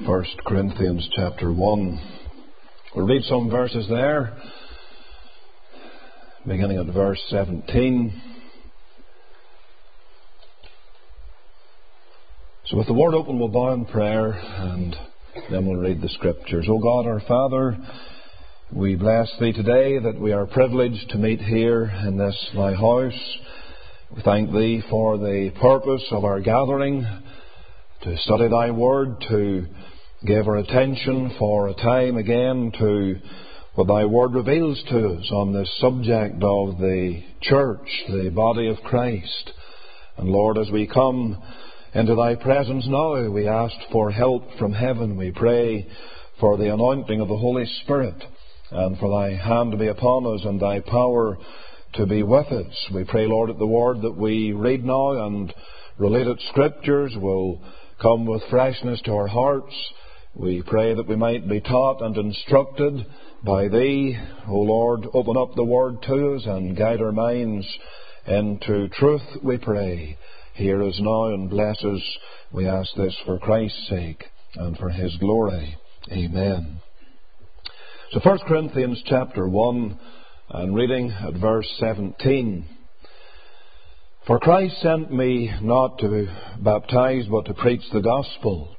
1 Corinthians chapter 1. We'll read some verses there, beginning at verse 17. So with the word open, we'll bow in prayer and then we'll read the Scriptures. O God, our Father, we bless Thee today that we are privileged to meet here in this Thy house. We thank Thee for the purpose of our gathering, to study Thy Word, to give our attention for a time again to what Thy Word reveals to us on this subject of the church, the body of Christ. And Lord, as we come into Thy presence now, we ask for help from heaven. We pray for the anointing of the Holy Spirit and for Thy hand to be upon us and Thy power to be with us. We pray, Lord, that the Word that we read now and related Scriptures will come with freshness to our hearts. We pray that we might be taught and instructed by Thee. O Lord, open up the Word to us and guide our minds into truth, we pray. Hear us now and bless us. We ask this for Christ's sake and for His glory. Amen. So 1 Corinthians chapter 1, and reading at verse 17. For Christ sent me not to baptize, but to preach the gospel,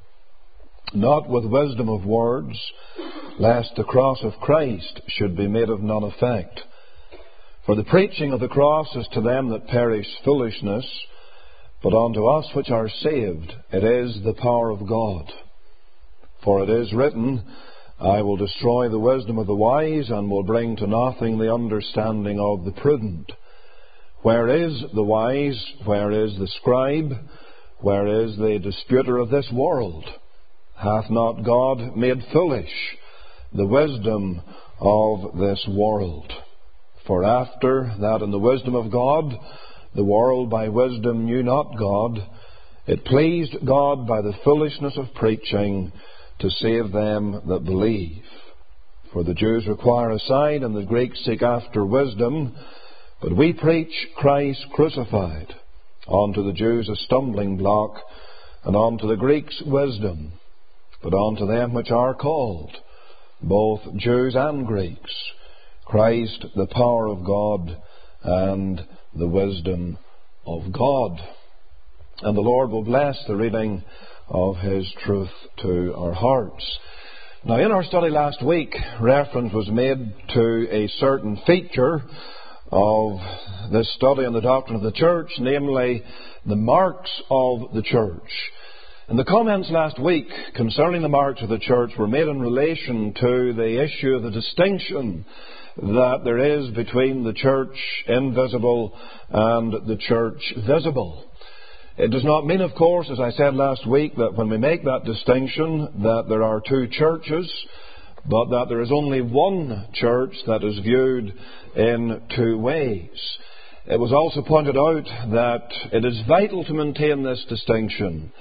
not with wisdom of words, lest the cross of Christ should be made of none effect. For the preaching of the cross is to them that perish foolishness, but unto us which are saved it is the power of God. For it is written, I will destroy the wisdom of the wise, and will bring to nothing the understanding of the prudent. Where is the wise? Where is the scribe? Where is the disputer of this world? Hath not God made foolish the wisdom of this world? For after that in the wisdom of God, the world by wisdom knew not God, it pleased God by the foolishness of preaching to save them that believe. For the Jews require a sign, and the Greeks seek after wisdom. But we preach Christ crucified, unto the Jews a stumbling block, and unto the Greeks wisdom. But unto them which are called, both Jews and Greeks, Christ the power of God and the wisdom of God. And the Lord will bless the reading of His truth to our hearts. Now, in our study last week, reference was made to a certain feature of this study on the doctrine of the church, namely the marks of the church. And the comments last week concerning the marks of the church were made in relation to the issue of the distinction that there is between the church invisible and the church visible. It does not mean, of course, as I said last week, that when we make that distinction that there are two churches, but that there is only one church that is viewed in two ways. It was also pointed out that it is vital to maintain this distinction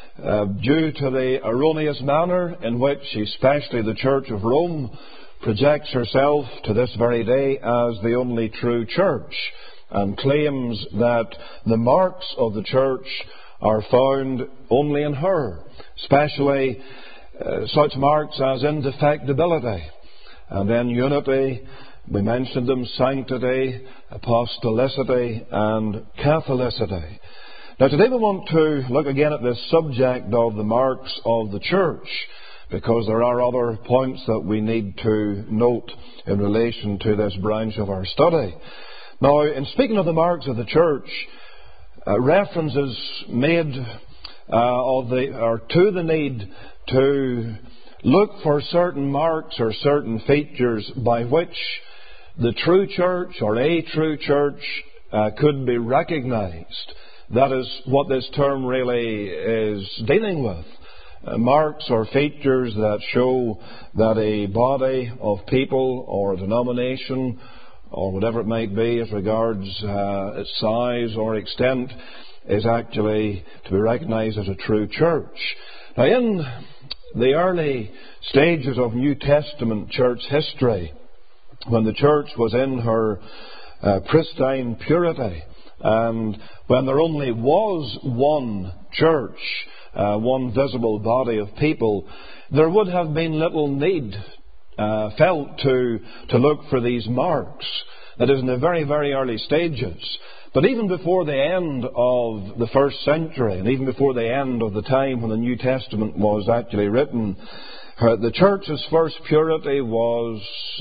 due to the erroneous manner in which especially the Church of Rome projects herself to this very day as the only true church, and claims that the marks of the church are found only in her, especially such marks as indefectibility, and then unity. We mentioned them: sanctity, apostolicity, and Catholicity. Now today we want to look again at this subject of the marks of the church, because there are other points that we need to note in relation to this branch of our study. Now, in speaking of the marks of the church, reference is made to the need to look for certain marks or certain features by which the true church or a true church could be recognized. That is what this term really is dealing with. Marks or features that show that a body of people or a denomination or whatever it might be as regards its size or extent is actually to be recognized as a true church. Now, in the early stages of New Testament church history, when the church was in her pristine purity, and when there only was one church, one visible body of people, there would have been little need felt to look for these marks. That is, in the very, very early stages. But even before the end of the first century, and even before the end of the time when the New Testament was actually written, the church's first purity was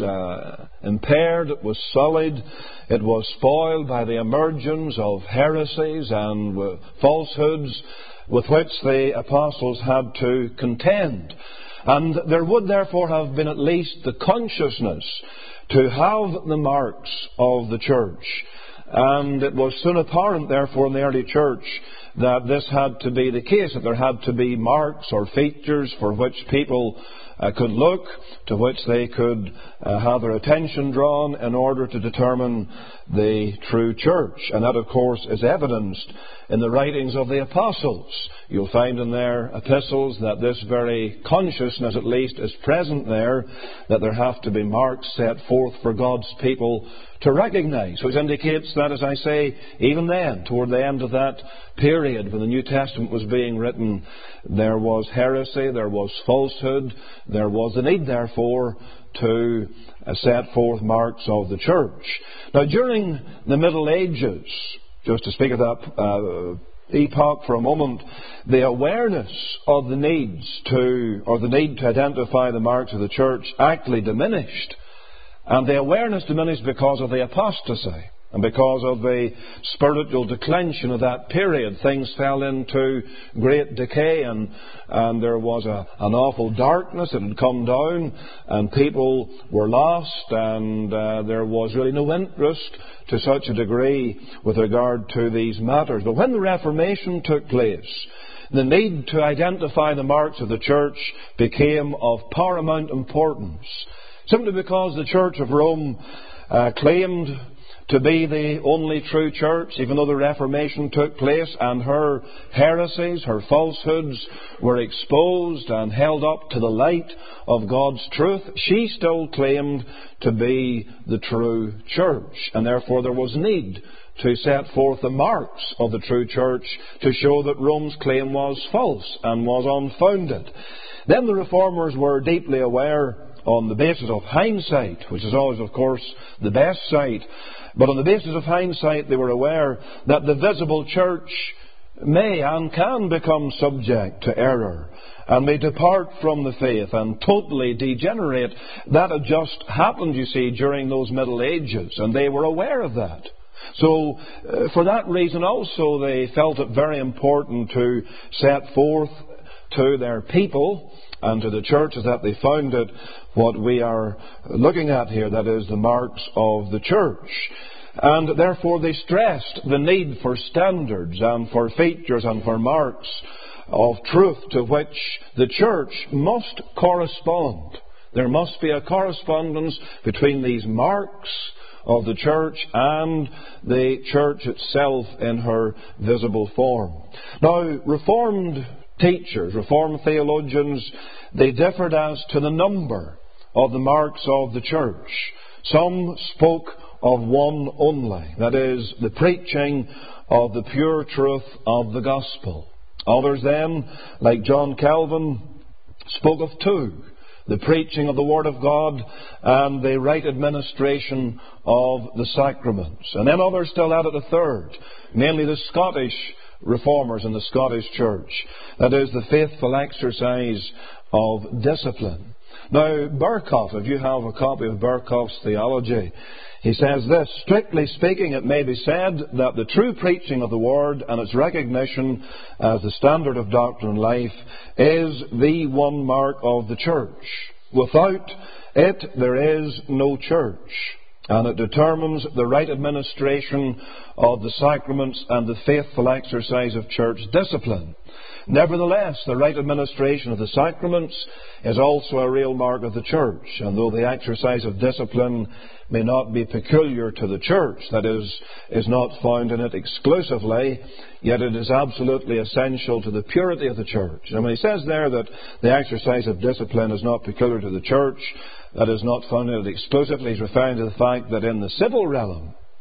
impaired, it was sullied, it was spoiled by the emergence of heresies and falsehoods with which the apostles had to contend. And there would therefore have been at least the consciousness to have the marks of the church. And it was soon apparent, therefore, in the early church that this had to be the case, that there had to be marks or features for which people could look, to which they could have their attention drawn in order to determine the true church. And that, of course, is evidenced in the writings of the apostles. You'll find in their epistles that this very consciousness, at least, is present there, that there have to be marks set forth for God's people to recognize, which indicates that, as I say, even then, toward the end of that period when the New Testament was being written, there was heresy, there was falsehood, there was the need, therefore, to set forth marks of the church. Now, during the Middle Ages, just to speak of that epoch for a moment, the awareness of the need to identify the marks of the church actually diminished. And the awareness diminished because of the apostasy and because of the spiritual declension of that period. Things fell into great decay, and there was an awful darkness that had come down, and people were lost, and there was really no interest to such a degree with regard to these matters. But when the Reformation took place, the need to identify the marks of the church became of paramount importance, simply because the Church of Rome claimed to be the only true church, even though the Reformation took place and her heresies, her falsehoods were exposed and held up to the light of God's truth. She still claimed to be the true church, and therefore there was need to set forth the marks of the true church to show that Rome's claim was false and was unfounded. Then the Reformers were deeply aware, on the basis of hindsight, which is always, of course, the best sight, but on the basis of hindsight they were aware that the visible church may and can become subject to error and may depart from the faith and totally degenerate. That had just happened, you see, during those Middle Ages, and they were aware of that. So, for that reason also, they felt it very important to set forth to their people and to the churches that they founded what we are looking at here, that is, the marks of the church. And therefore they stressed the need for standards and for features and for marks of truth to which the church must correspond. There must be a correspondence between these marks of the church and the church itself in her visible form. Now, Reformed teachers, Reformed theologians, they differed as to the number of the marks of the church. Some spoke of one only, that is, the preaching of the pure truth of the gospel. Others then, like John Calvin, spoke of two: the preaching of the Word of God and the right administration of the sacraments. And then others still added a third, mainly the Scottish Reformers in the Scottish Church, that is, the faithful exercise of discipline. Now, Berkhoff, if you have a copy of Berkhoff's theology, he says this: strictly speaking, it may be said that the true preaching of the Word and its recognition as the standard of doctrine and life is the one mark of the church. Without it, there is no church, and it determines the right administration of the sacraments and the faithful exercise of church discipline. Nevertheless, the right administration of the sacraments is also a real mark of the church, and though the exercise of discipline may not be peculiar to the church, that is not found in it exclusively, yet it is absolutely essential to the purity of the church. And when he says there that the exercise of discipline is not peculiar to the church, that is not found in it exclusively, he's referring to the fact that in the civil realm,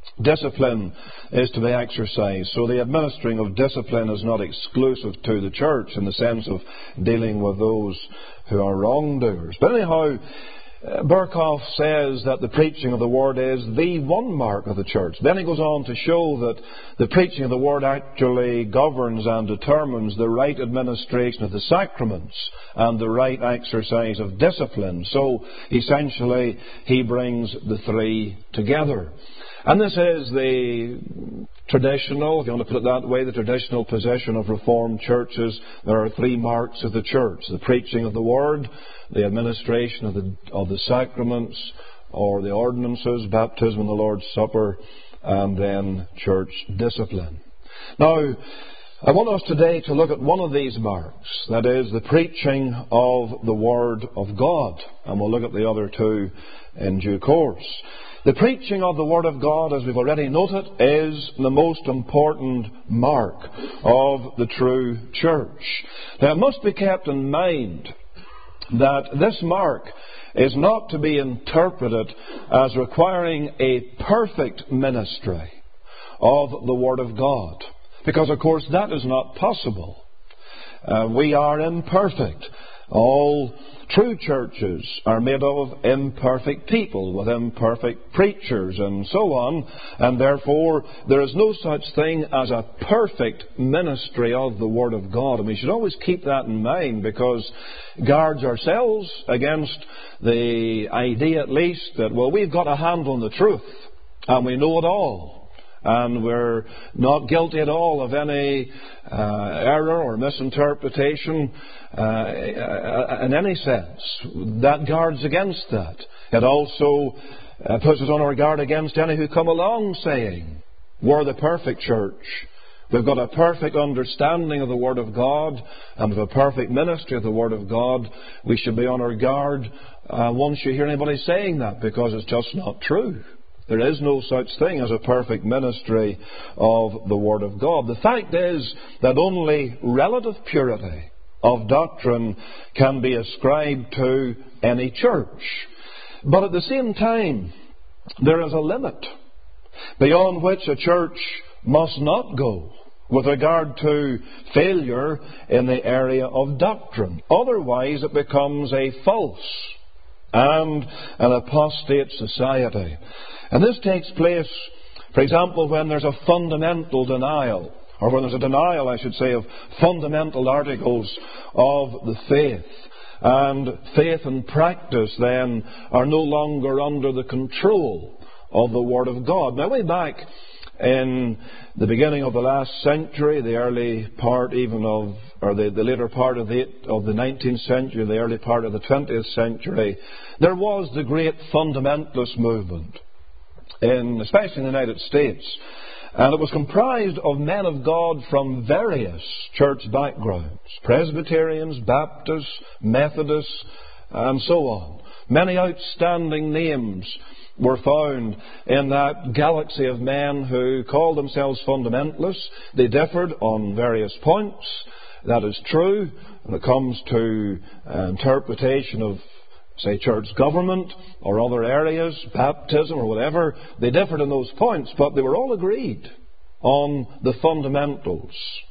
discipline is to be exercised. So the administering of discipline is not exclusive to the church in the sense of dealing with those who are wrongdoers. But anyhow, Berkhoff says that the preaching of the Word is the one mark of the church. Then he goes on to show that the preaching of the Word actually governs and determines the right administration of the sacraments and the right exercise of discipline. So essentially he brings the three together. And this is the traditional, if you want to put it that way, the traditional position of Reformed churches. There are three marks of the church: the preaching of the Word, the administration of the sacraments or the ordinances, baptism and the Lord's Supper, and then church discipline. Now, I want us today to look at one of these marks, that is the preaching of the Word of God, and we'll look at the other two in due course. The preaching of the Word of God, as we've already noted, is the most important mark of the true church. Now, it must be kept in mind that this mark is not to be interpreted as requiring a perfect ministry of the Word of God, because, of course, that is not possible. We are imperfect. All true churches are made of imperfect people with imperfect preachers and so on, and therefore there is no such thing as a perfect ministry of the Word of God. And we should always keep that in mind, because guards ourselves against the idea, at least, that, well, we've got a handle on the truth and we know it all, and we're not guilty at all of any error or misinterpretation in any sense. That guards against that. It also puts us on our guard against any who come along saying, we're the perfect church. We've got a perfect understanding of the Word of God and of a perfect ministry of the Word of God. We should be on our guard once you hear anybody saying that, because it's just not true. There is no such thing as a perfect ministry of the Word of God. The fact is that only relative purity of doctrine can be ascribed to any church. But at the same time, there is a limit beyond which a church must not go with regard to failure in the area of doctrine. Otherwise, it becomes a false and an apostate society. And this takes place, for example, when there's a fundamental denial, or when there's a denial, I should say, of fundamental articles of the faith. And faith and practice then are no longer under the control of the Word of God. Now, way back in the beginning of the last century, the early part even of, or the later part of the 19th century, the early part of the 20th century, there was the great fundamentalist movement, especially in the United States. And it was comprised of men of God from various church backgrounds: Presbyterians, Baptists, Methodists, and so on. Many outstanding names were found in that galaxy of men who called themselves fundamentalists. They differed on various points. That is true when it comes to interpretation of, say, church government or other areas, baptism or whatever. They differed in those points, but they were all agreed on the fundamentals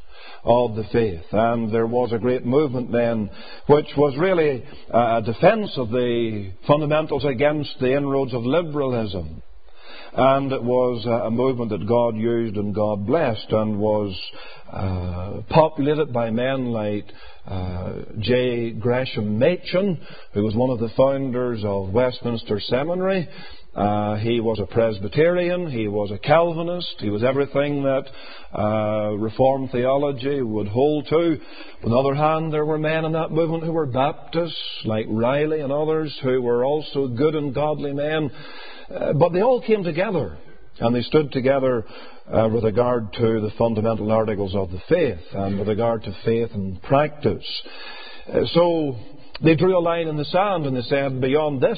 of the faith. And there was a great movement then which was really a defense of the fundamentals against the inroads of liberalism. And it was a movement that God used and God blessed, and was populated by men like J. Gresham Machen, who was one of the founders of Westminster Seminary. He was a Presbyterian, he was a Calvinist, he was everything that Reformed theology would hold to. On the other hand, there were men in that movement who were Baptists, like Riley and others, who were also good and godly men. But they all came together, and they stood together with regard to the fundamental articles of the faith, and with regard to faith and practice. So they drew a line in the sand, and they said, beyond this,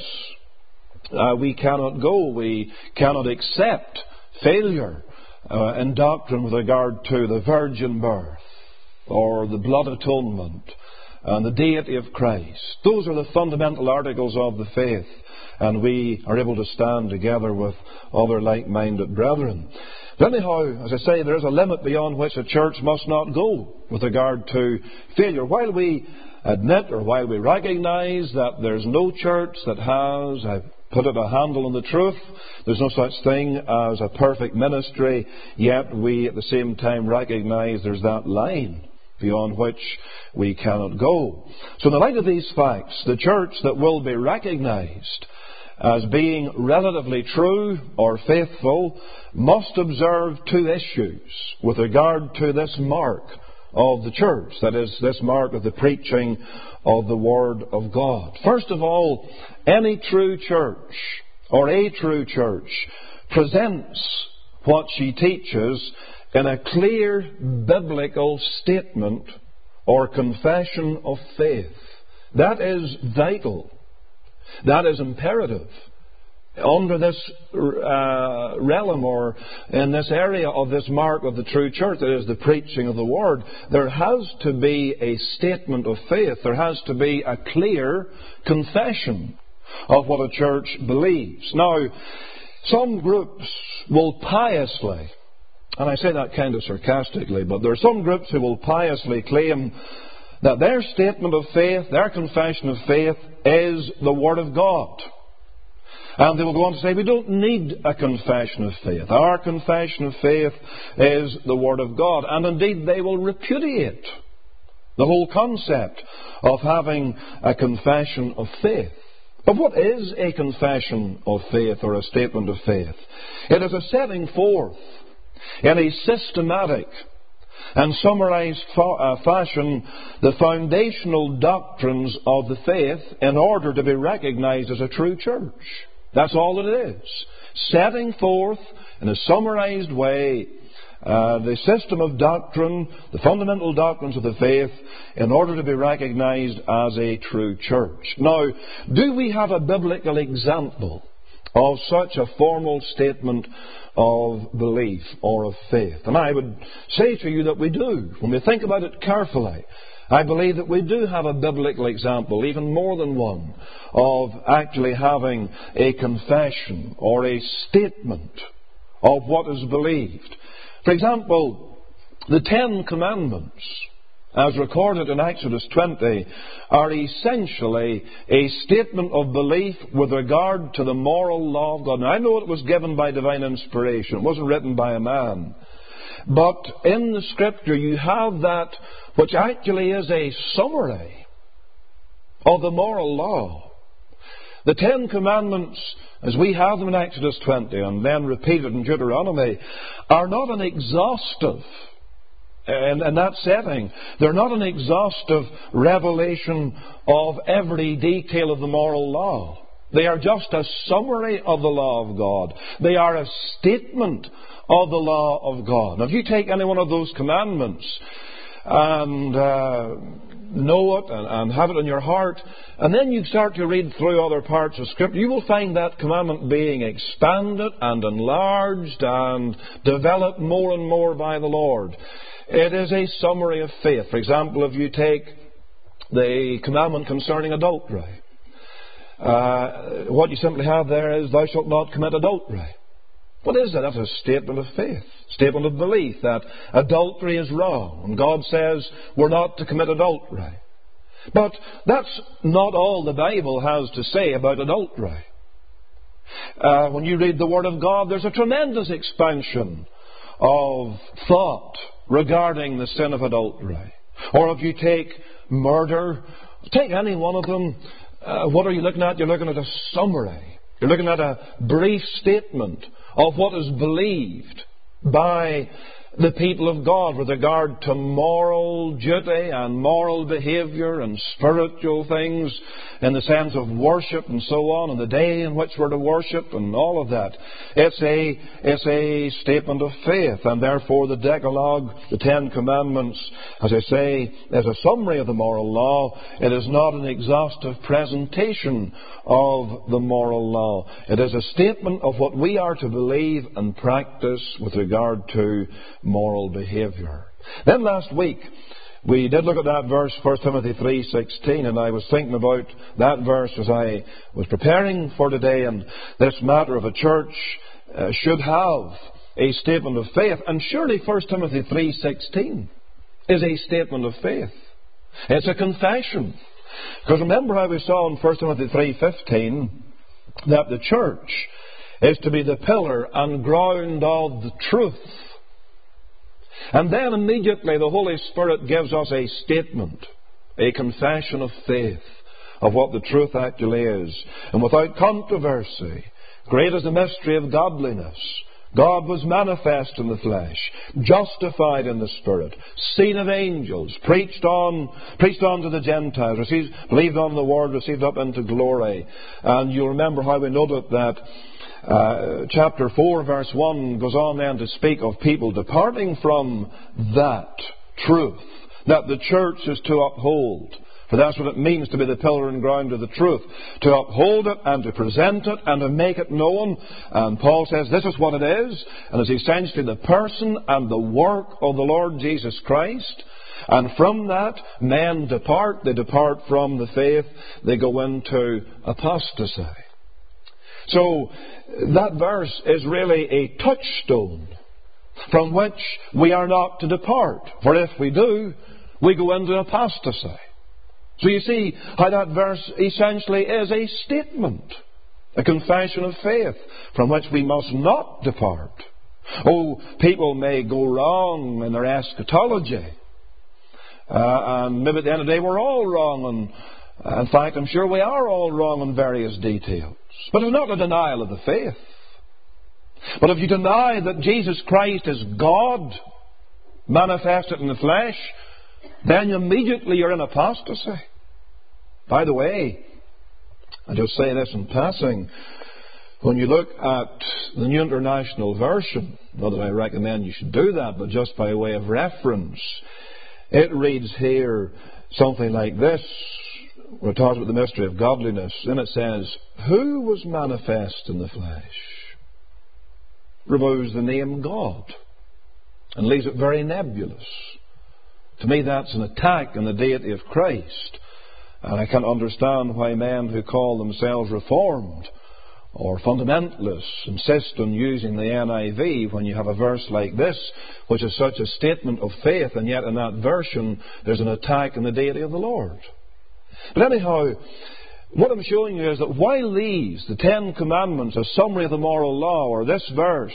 we cannot go. We cannot accept failure in doctrine with regard to the virgin birth, or the blood atonement, and the deity of Christ. Those are the fundamental articles of the faith, and we are able to stand together with other like-minded brethren. But anyhow, as I say, there is a limit beyond which a church must not go with regard to failure. While we admit, or while we recognize that there's no church that has, I put it, a handle on the truth, there's no such thing as a perfect ministry, yet we at the same time recognize there's that line beyond which we cannot go. So in the light of these facts, the church that will be recognized as being relatively true or faithful must observe two issues with regard to this mark of the church, that is, this mark of the preaching of the Word of God. First of all, any true church, or a true church, presents what she teaches in a clear biblical statement or confession of faith. That is vital. That is imperative. Under this realm, or in this area of this mark of the true church, that is the preaching of the Word, there has to be a statement of faith. There has to be a clear confession of what a church believes. Now, some groups will piously, and I say that kind of sarcastically, but there are some groups who will piously claim that their statement of faith, their confession of faith, is the Word of God. And they will go on to say, we don't need a confession of faith. Our confession of faith is the Word of God. And indeed, they will repudiate the whole concept of having a confession of faith. But what is a confession of faith, or a statement of faith? It is a setting forth in a systematic and summarized fashion the foundational doctrines of the faith in order to be recognized as a true church. That's all it is. Setting forth in a summarized way the system of doctrine, the fundamental doctrines of the faith, in order to be recognized as a true church. Now, do we have a biblical example of such a formal statement of belief or of faith? And I would say to you that we do. When we think about it carefully, I believe that we do have a biblical example, even more than one, of actually having a confession or a statement of what is believed. For example, the Ten Commandments, as recorded in Exodus 20, are essentially a statement of belief with regard to the moral law of God. Now, I know it was given by divine inspiration. It wasn't written by a man. But in the Scripture you have that which actually is a summary of the moral law. The Ten Commandments, as we have them in Exodus 20 and then repeated in Deuteronomy, are not an exhaustive, in that setting, they're not an exhaustive revelation of every detail of the moral law. They are just a summary of the law of God. They are a statement of the law of God. Now, if you take any one of those commandments and know it and have it in your heart, and then you start to read through other parts of Scripture, you will find that commandment being expanded and enlarged and developed more and more by the Lord. It is a summary of faith. For example, if you take the commandment concerning adultery, what you simply have there is, thou shalt not commit adultery. What is that? That's a statement of faith, statement of belief that adultery is wrong. And God says we're not to commit adultery. But that's not all the Bible has to say about adultery. When you read the Word of God, there's a tremendous expansion of thought regarding the sin of adultery. Or if you take murder, take any one of them, what are you looking at? You're looking at a summary. You're looking at a brief statement of what is believed by the people of God with regard to moral duty and moral behaviour and spiritual things in the sense of worship and so on, and the day in which we're to worship and all of that. It's a statement of faith, and therefore the Decalogue, the Ten Commandments, as I say, is a summary of the moral law. It is not an exhaustive presentation of the moral law. It is a statement of what we are to believe and practice with regard to moral behaviour. Then last week We did look at that verse, 1 Timothy 3:16, and I was thinking about that verse as I was preparing for today, and this matter of a church should have a statement of faith. And surely 1 Timothy 3:16 is a statement of faith. It's a confession. Because remember how we saw in 1 Timothy 3:15 that the church is to be the pillar and ground of the truth. And then immediately the Holy Spirit gives us a statement, a confession of faith of what the truth actually is. And without controversy, great is the mystery of godliness. God was manifest in the flesh, justified in the Spirit, seen of angels, preached on to the Gentiles, believed on the Word, received up into glory. And you'll remember how we noted that chapter 4 verse 1 goes on then to speak of people departing from that truth that the church is to uphold. For that's what it means to be the pillar and ground of the truth. To uphold it and to present it and to make it known. And Paul says this is what it is. And it's essentially the person and the work of the Lord Jesus Christ. And from that, men depart. They depart from the faith. They go into apostasy. So that verse is really a touchstone from which we are not to depart. For if we do, we go into apostasy. So you see how that verse essentially is a statement, a confession of faith from which we must not depart. Oh, people may go wrong in their eschatology. And maybe at the end of the day we're all wrong. And in fact, I'm sure we are all wrong in various details. But it's not a denial of the faith. But if you deny that Jesus Christ is God, manifested in the flesh, then immediately you're in apostasy. By the way, I'll just say this in passing. When you look at the New International Version, not that I recommend you should do that, but just by way of reference, it reads here something like this. We're talking about the mystery of godliness, and it says, who was manifest in the flesh? Removes the name God and leaves it very nebulous. To me, that's an attack on the deity of Christ. And I can't understand why men who call themselves Reformed or fundamentalists insist on using the NIV when you have a verse like this, which is such a statement of faith, and yet in that version there's an attack on the deity of the Lord. But anyhow, what I'm showing you is that while these, the Ten Commandments, a summary of the moral law, or this verse,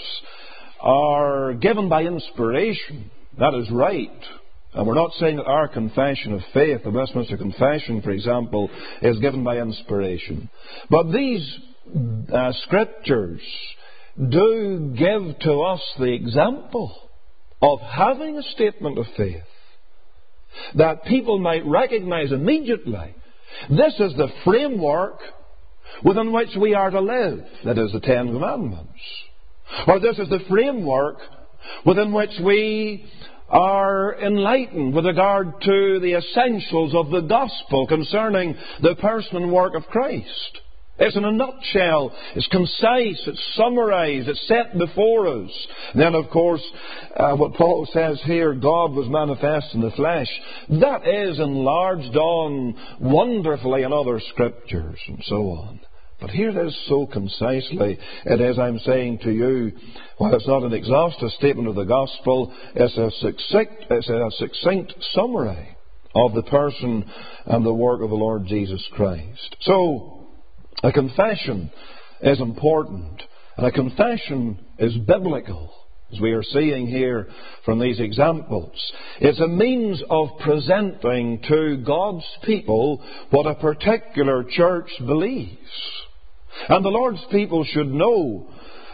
are given by inspiration, that is right. And we're not saying that our confession of faith, the Westminster Confession, for example, is given by inspiration. But these scriptures do give to us the example of having a statement of faith that people might recognize immediately. This is the framework within which we are to live. That is the Ten Commandments. Or this is the framework within which we are enlightened with regard to the essentials of the gospel concerning the person and work of Christ. It's in a nutshell. It's concise. It's summarized. It's set before us. And then, of course, what Paul says here, God was manifest in the flesh. That is enlarged on wonderfully in other scriptures and so on. But here it is so concisely. It is, I'm saying to you, while it's not an exhaustive statement of the gospel, it's a succinct summary of the person and the work of the Lord Jesus Christ. So, a confession is important, and a confession is biblical, as we are seeing here from these examples. It's a means of presenting to God's people what a particular church believes. And the Lord's people should know,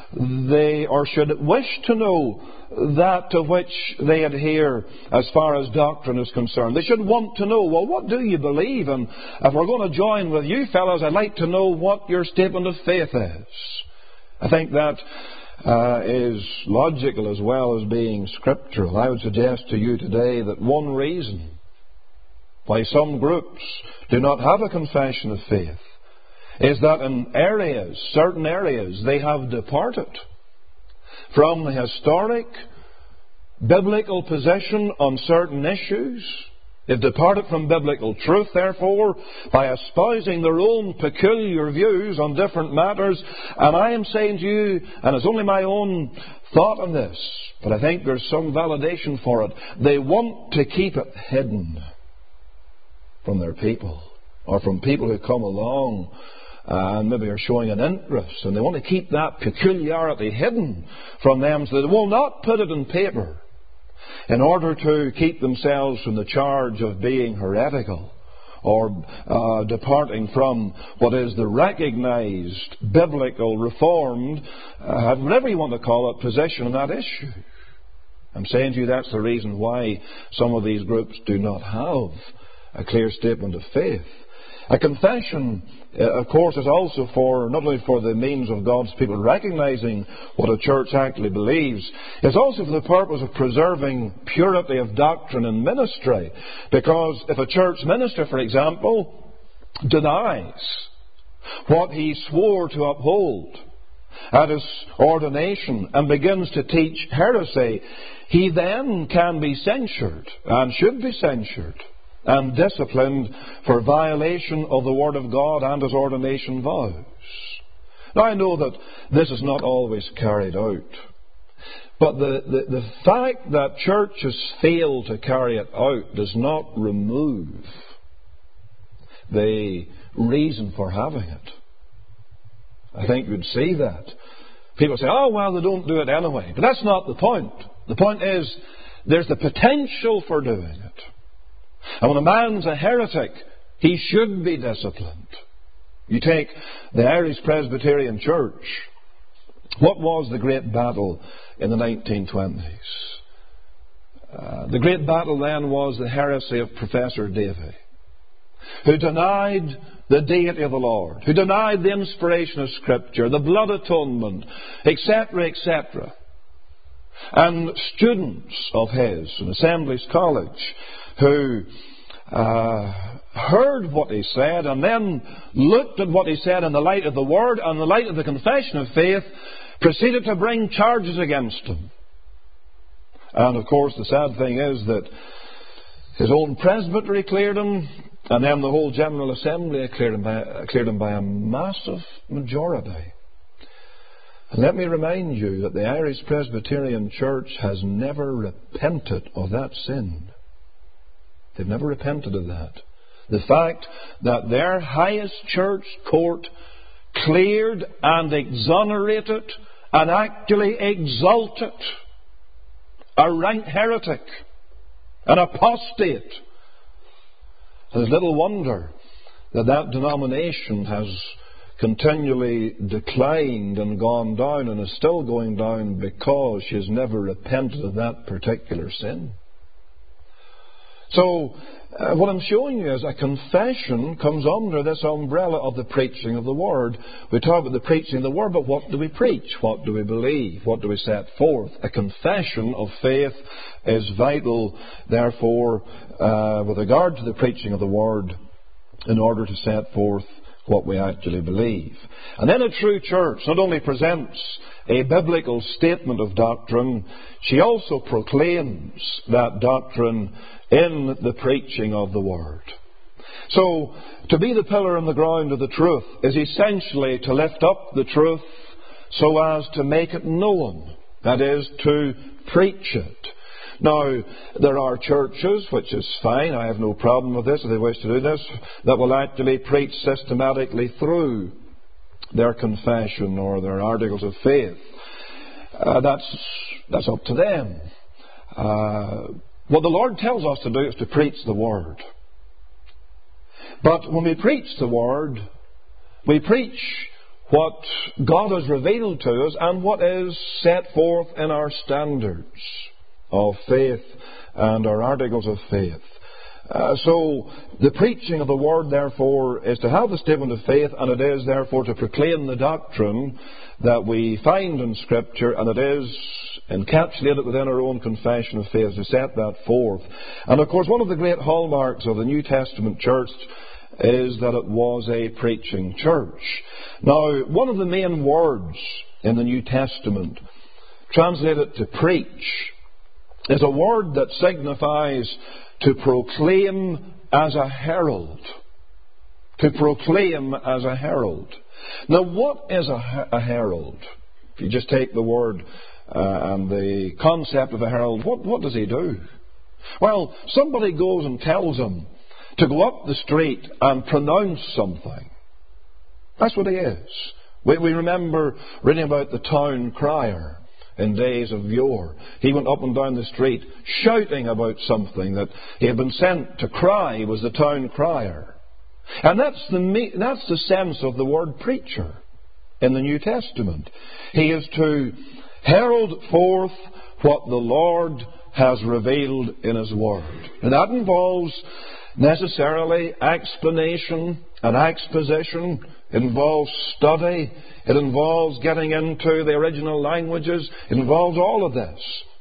should wish to know, that to which they adhere as far as doctrine is concerned. They should want to know, well, what do you believe? And if we're going to join with you fellows, I'd like to know what your statement of faith is. I think that is logical as well as being scriptural. I would suggest to you today that one reason why some groups do not have a confession of faith is that in certain areas, they have departed from the historic biblical position on certain issues, They've departed from biblical truth, therefore, by espousing their own peculiar views on different matters. And I am saying to you, and it's only my own thought on this, but I think there's some validation for it, they want to keep it hidden from their people, or from people who come along and maybe are showing an interest, and they want to keep that peculiarity hidden from them so that they will not put it in paper in order to keep themselves from the charge of being heretical or departing from what is the recognized biblical, reformed, whatever you want to call it, position on that issue. I'm saying to you that's the reason why some of these groups do not have a clear statement of faith. A confession, of course, is also for not only for the means of God's people recognizing what a church actually believes, it's also for the purpose of preserving purity of doctrine and ministry. Because if a church minister, for example, denies what he swore to uphold at his ordination and begins to teach heresy, he then can be censured and should be censured and disciplined for violation of the Word of God and his ordination vows. Now I know that this is not always carried out, but the fact that churches fail to carry it out does not remove the reason for having it. I think you'd see that. People say, oh well, they don't do it anyway. But that's not the point. The point is, there's the potential for doing it. And when a man's a heretic, he should be disciplined. You take the Irish Presbyterian Church. What was the great battle in the 1920s? The great battle then was the heresy of Professor Davy, who denied the deity of the Lord, who denied the inspiration of Scripture, the blood atonement, etc., etc. And students of his in Assemblies College who heard what he said and then looked at what he said in the light of the Word and the light of the confession of faith, proceeded to bring charges against him. And of course the sad thing is that his own presbytery cleared him, and then the whole General Assembly cleared him by a massive majority. And let me remind you that the Irish Presbyterian Church has never repented of that sin. They've never repented of that. The fact that their highest church court cleared and exonerated and actually exalted a rank heretic, an apostate. There's little wonder that that denomination has continually declined and gone down and is still going down because she has never repented of that particular sin. So, what I'm showing you is a confession comes under this umbrella of the preaching of the Word. We talk about the preaching of the Word, but what do we preach? What do we believe? What do we set forth? A confession of faith is vital, therefore, with regard to the preaching of the Word, in order to set forth what we actually believe. And then a true church not only presents a biblical statement of doctrine, she also proclaims that doctrine in the preaching of the Word. So, to be the pillar and the ground of the truth is essentially to lift up the truth so as to make it known. That is, to preach it. Now, there are churches, which is fine, I have no problem with this if they wish to do this, that will actually preach systematically through their confession or their articles of faith. That's up to them. What the Lord tells us to do is to preach the Word. But when we preach the Word, we preach what God has revealed to us and what is set forth in our standards of faith and our articles of faith. So the preaching of the Word, therefore, is to have the statement of faith, and it is, therefore, to proclaim the doctrine that we find in Scripture, and it is encapsulated within our own confession of faith, to set that forth. And of course, one of the great hallmarks of the New Testament church is that it was a preaching church. Now, one of the main words in the New Testament, translated to preach, is a word that signifies to proclaim as a herald. To proclaim as a herald. Now, what is a herald? If you just take the word and the concept of a herald, what does he do? Well, somebody goes and tells him to go up the street and pronounce something. That's what he is. We remember reading about the town crier in days of yore. He went up and down the street shouting about something that he had been sent to cry. He was the town crier. And that's the sense of the word preacher in the New Testament. He is to herald forth what the Lord has revealed in His Word. And that involves necessarily explanation and exposition. It involves study. It involves getting into the original languages. It involves all of this.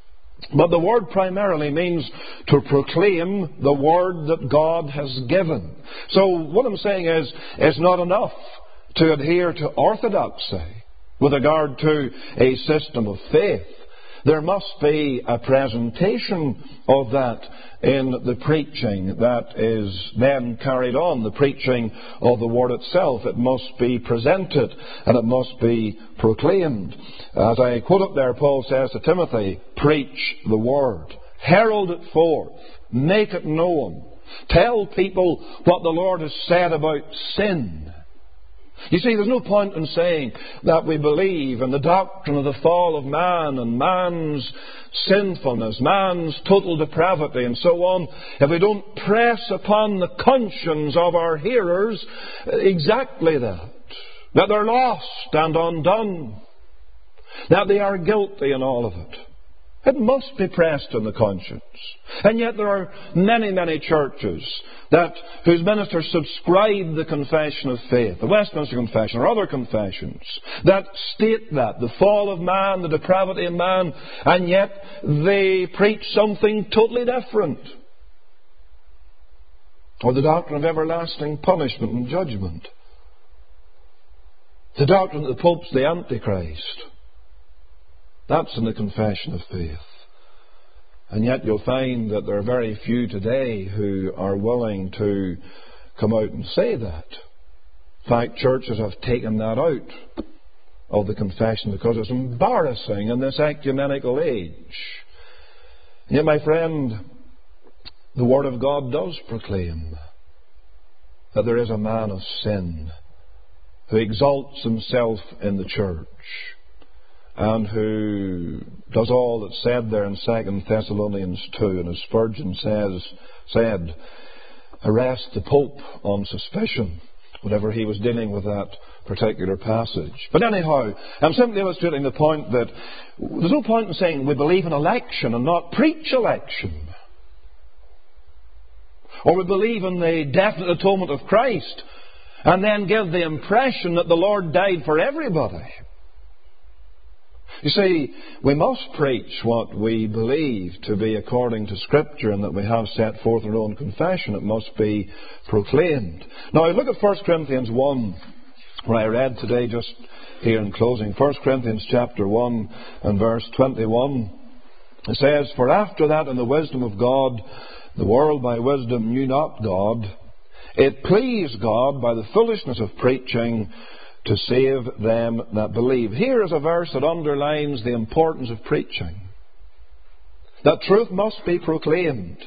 But the word primarily means to proclaim the word that God has given. So what I'm saying is, it's not enough to adhere to orthodoxy with regard to a system of faith. There must be a presentation of that in the preaching that is then carried on, the preaching of the Word itself. It must be presented and it must be proclaimed. As I quote up there, Paul says to Timothy, preach the Word. Herald it forth. Make it known. Tell people what the Lord has said about sin. You see, there's no point in saying that we believe in the doctrine of the fall of man and man's sinfulness, man's total depravity and so on, if we don't press upon the conscience of our hearers exactly that they're lost and undone, that they are guilty in all of it. It must be pressed on the conscience. And yet there are many, many churches whose ministers subscribe the confession of faith, the Westminster Confession or other confessions, that state that, the fall of man, the depravity of man, and yet they preach something totally different. Or the doctrine of everlasting punishment and judgment. The doctrine that the Pope's the Antichrist. That's in the confession of faith. And yet you'll find that there are very few today who are willing to come out and say that. In fact, churches have taken that out of the confession because it's embarrassing in this ecumenical age. And yet, my friend, the Word of God does proclaim that there is a man of sin who exalts himself in the church, and who does all that's said there in 2 Thessalonians 2, and as Spurgeon said, arrest the Pope on suspicion, whenever he was dealing with that particular passage. But anyhow, I'm simply illustrating the point that there's no point in saying we believe in election and not preach election. Or we believe in the definite atonement of Christ and then give the impression that the Lord died for everybody. You see, we must preach what we believe to be according to Scripture and that we have set forth in our own confession. It must be proclaimed. Now, look at 1 Corinthians 1, where I read today just here in closing. 1 Corinthians chapter 1 and verse 21. It says, for after that in the wisdom of God, the world by wisdom knew not God. It pleased God by the foolishness of preaching to save them that believe. Here is a verse that underlines the importance of preaching. That truth must be proclaimed.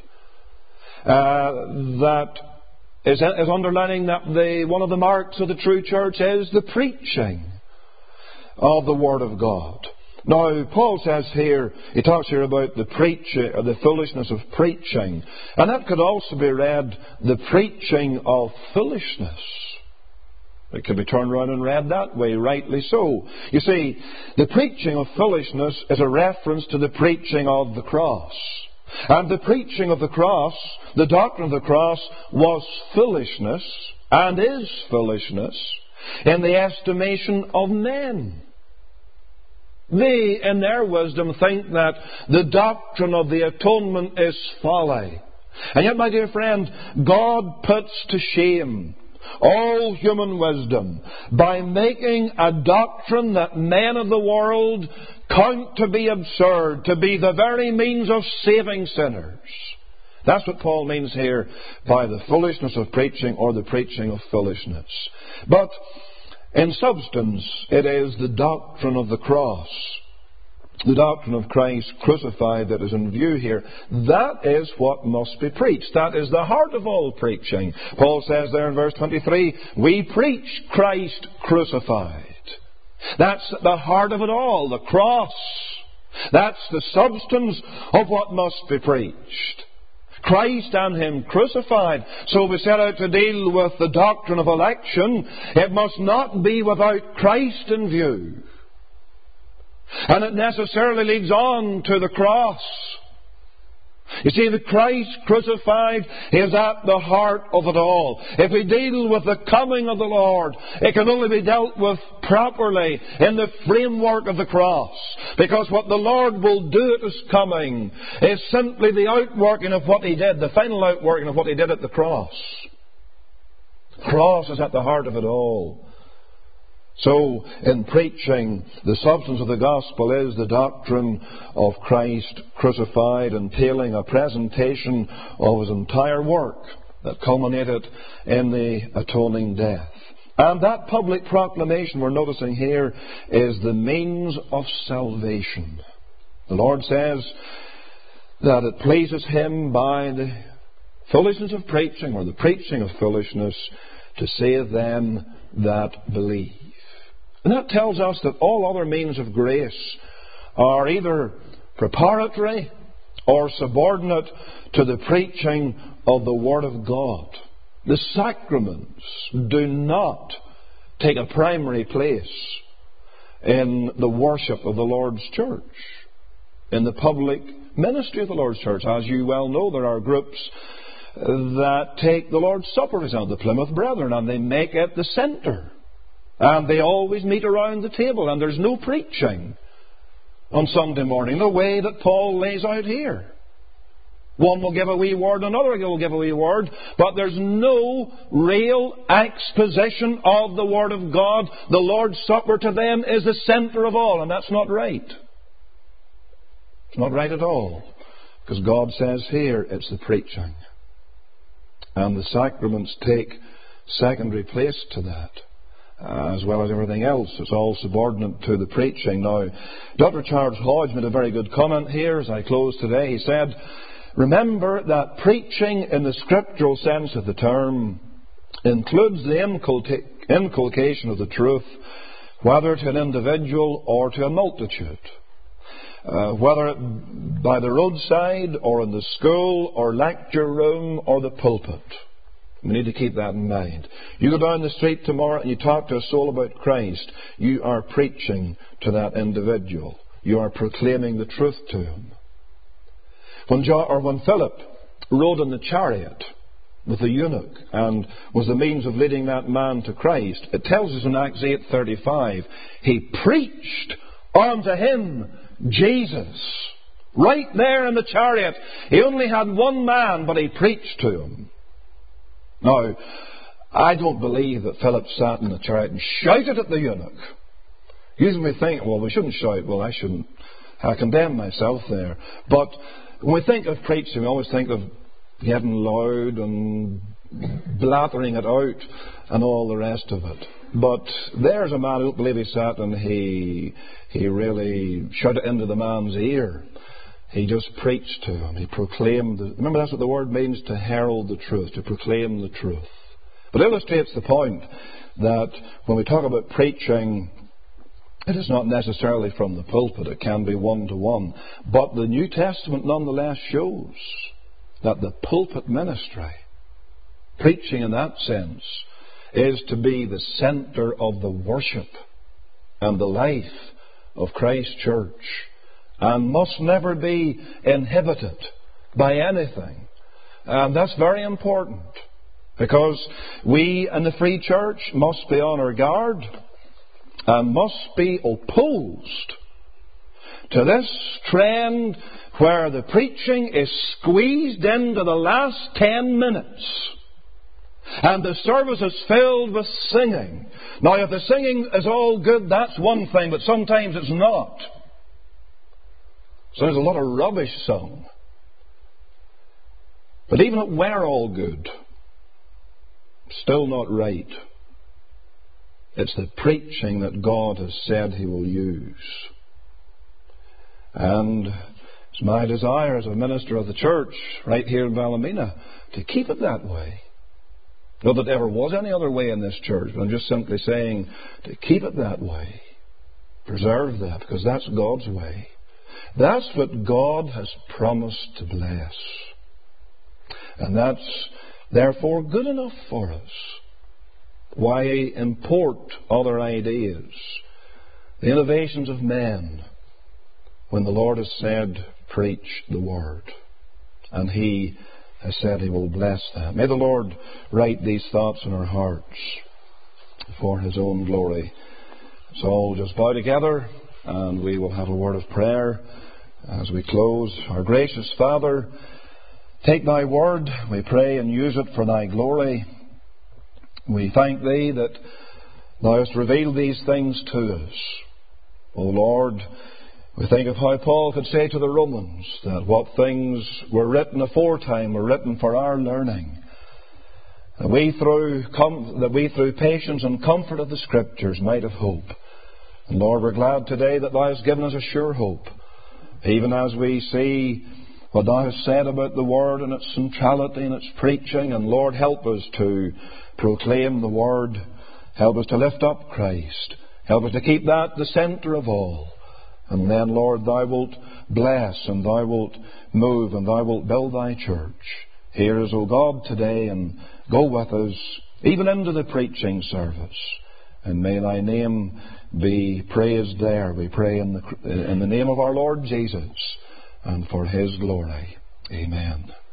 That is underlining that one of the marks of the true church is the preaching of the Word of God. Now, Paul says here, he talks here about the foolishness of preaching. And that could also be read, the preaching of foolishness. It can be turned around and read that way, rightly so. You see, the preaching of foolishness is a reference to the preaching of the cross. And the preaching of the cross, the doctrine of the cross, was foolishness, and is foolishness, in the estimation of men. They, in their wisdom, think that the doctrine of the atonement is folly. And yet, my dear friend, God puts to shame all human wisdom by making a doctrine that men of the world count to be absurd, to be the very means of saving sinners. That's what Paul means here by the foolishness of preaching, or the preaching of foolishness. But in substance, it is the doctrine of the cross, the doctrine of Christ crucified, that is in view here. That is what must be preached. That is the heart of all preaching. Paul says there in verse 23, we preach Christ crucified. That's the heart of it all, the cross. That's the substance of what must be preached. Christ and Him crucified. So we set out to deal with the doctrine of election. It must not be without Christ in view. And it necessarily leads on to the cross. You see, the Christ crucified is at the heart of it all. If we deal with the coming of the Lord, it can only be dealt with properly in the framework of the cross. Because what the Lord will do at His coming is simply the outworking of what He did, the final outworking of what He did at the cross. The cross is at the heart of it all. So, in preaching, the substance of the gospel is the doctrine of Christ crucified, entailing a presentation of His entire work that culminated in the atoning death. And that public proclamation we're noticing here is the means of salvation. The Lord says that it pleases Him by the foolishness of preaching, or the preaching of foolishness, to save them that believe. And that tells us that all other means of grace are either preparatory or subordinate to the preaching of the Word of God. The sacraments do not take a primary place in the worship of the Lord's church, in the public ministry of the Lord's church. As you well know, there are groups that take the Lord's Supper, for example, the Plymouth Brethren, and they make it the centre. And they always meet around the table, and there's no preaching on Sunday morning, the way that Paul lays out here. One will give a wee word, another will give a wee word, but there's no real exposition of the Word of God. The Lord's Supper to them is the centre of all, and that's not right. It's not right at all, because God says here it's the preaching. And the sacraments take secondary place to that. As well as everything else. It's all subordinate to the preaching. Now, Dr. Charles Hodge made a very good comment here as I close today. He said, remember that preaching in the scriptural sense of the term includes the inculcation of the truth, whether to an individual or to a multitude. Whether by the roadside or in the school or lecture room or the pulpit. We need to keep that in mind. You go down the street tomorrow and you talk to a soul about Christ, you are preaching to that individual. You are proclaiming the truth to him. When Philip rode in the chariot with the eunuch and was the means of leading that man to Christ, it tells us in Acts 8:35, he preached unto him Jesus. Right there in the chariot. He only had one man, but he preached to him. Now, I don't believe that Philip sat in the chariot and shouted at the eunuch. Usually we think, well, we shouldn't shout. Well, I shouldn't. I condemn myself there. But when we think of preaching, we always think of getting loud and blathering it out and all the rest of it. But there's a man, I don't believe he sat and he really shouted into the man's ear. He just preached to him. He proclaimed. Remember, that's what the word means, to herald the truth, to proclaim the truth. But it illustrates the point that when we talk about preaching, it is not necessarily from the pulpit. It can be one-to-one. But the New Testament nonetheless shows that the pulpit ministry, preaching in that sense, is to be the centre of the worship and the life of Christ's church, and must never be inhibited by anything. And that's very important, because we in the free church must be on our guard and must be opposed to this trend where the preaching is squeezed into the last 10 minutes and the service is filled with singing. Now, if the singing is all good, that's one thing, but sometimes it's not. So there's a lot of rubbish sung. But even if it were all good, still not right. It's the preaching that God has said He will use. And it's my desire as a minister of the church right here in Ballymena to keep it that way. Not that there ever was any other way in this church, but I'm just simply saying to keep it that way. Preserve that, because that's God's way. That's what God has promised to bless. And that's therefore good enough for us. Why import other ideas, the innovations of men, when the Lord has said, preach the word? And He has said He will bless that. May the Lord write these thoughts in our hearts for His own glory. So all just bow together and we will have a word of prayer as we close. Our gracious Father, take Thy word, we pray, and use it for Thy glory. We thank Thee that Thou hast revealed these things to us. O Lord, we think of how Paul could say to the Romans that what things were written aforetime were written for our learning. That we through patience and comfort of the Scriptures might have hope. And Lord, we're glad today that Thou hast given us a sure hope. Even as we see what Thou hast said about the Word and its centrality and its preaching. And Lord, help us to proclaim the Word. Help us to lift up Christ. Help us to keep that the centre of all. And then, Lord, Thou wilt bless and Thou wilt move and Thou wilt build Thy church. Hear us, O God, today, and go with us even into the preaching service. And may Thy name be praised there. We pray in the name of our Lord Jesus and for His glory. Amen.